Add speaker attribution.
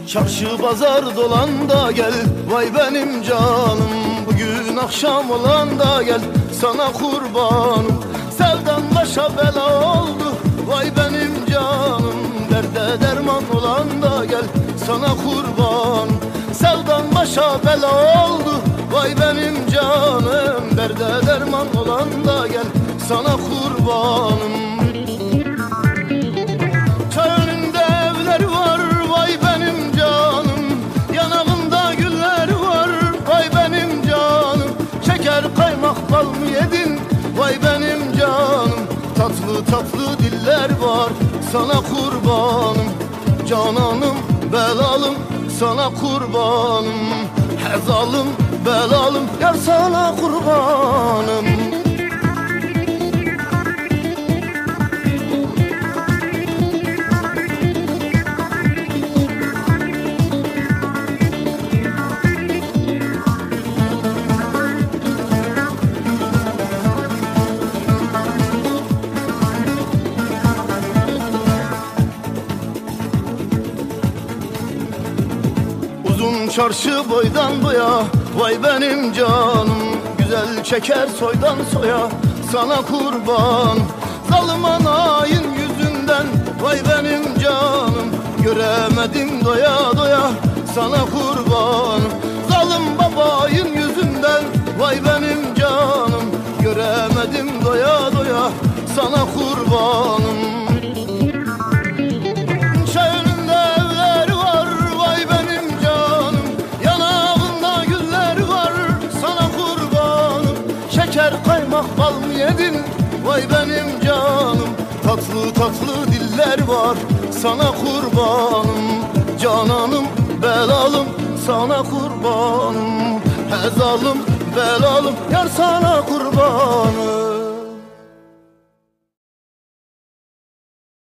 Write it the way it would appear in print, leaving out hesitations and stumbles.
Speaker 1: Çarşı pazar dolan da gel, vay benim canım. Bugün akşam olan da gel, sana kurbanım. Sevdan başa bela oldu, vay benim canım. Derde derman olan da gel, sana kurbanım. Sevdan başa bela oldu, vay benim canım. Derde derman olan da gel, sana kurbanım. Çay önünde evler var, vay benim canım. Yanağında güller var, vay benim canım. Şeker kaymak bal mı yedin, vay benim canım. Tatlı tatlı diller var, sana kurbanım. Cananım belalım, sana kurbanım. Hezalım belalım, yar sana kurbanım. Uzun çarşı boydan boya, vay benim canım. Güzel çeker soydan soya, sana kurban. Zalim anayın yüzünden, vay benim canım. Göremedim doya doya, sana kurban. Zalim babayın yüzünden, vay benim canım. Göremedim doya doya, sana kurbanım. Şeker kaymak bal mı yedin, vay benim canım. Tatlı tatlı diller var, sana kurbanım. Cananım belalım, sana kurbanım. Hezalım belalım, yar sana kurbanım.